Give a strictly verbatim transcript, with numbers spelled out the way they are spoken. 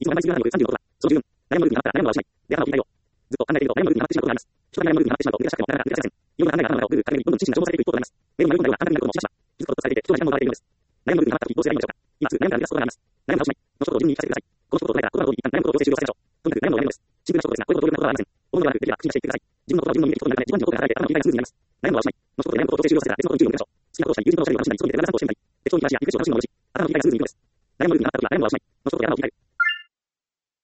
いつも悩ましすぎる話をさんじゅうのことは、その十分、悩む部分があったら悩むのはしない。で、頭を聞いたよ。ずっと考えていると悩む部分にはまってしまうことがあります。一人が悩む部分にはまってしまうと、抜け出したくてもなかなか抜け出せません。いろんな考えが頭の中をぐるぐる駆け巡り、どんどん知識が消耗されていく一方となります。目に迷い込んだような簡単になることもしばしば、気づくこととされていて、人は時間も奪われているのです。悩む部分にはまったとき、どうすればいいのでしょうか。今すぐ悩むから抜け出すことがあります。悩む顔しない。の一言を自分に言い聞かせてください。この一言を捉えた言葉の通り、一旦悩むことを強制終了させましょう。とにかく悩むのは悩むのです。シンプルな一言ですが、こういうことをどういうことはありません。大物ではなく、できれば口に出していってください。自分の言葉を自分の耳で聞くことになるため、自分の心で働いて頭の切り替えがスムーズになります。悩むのはおしまい。の一言で悩むことをおしまい。の一言で悩むことを強制終了させたら、別の言葉で悩むことを強制終了させたら、別のことを自由に勉強し、一度に東やリクエストを出しない、その時で悩むことをしてみたり、適当に東やリクエストを出しないのを戻し、頭の切り替えがスムーズにいくのです。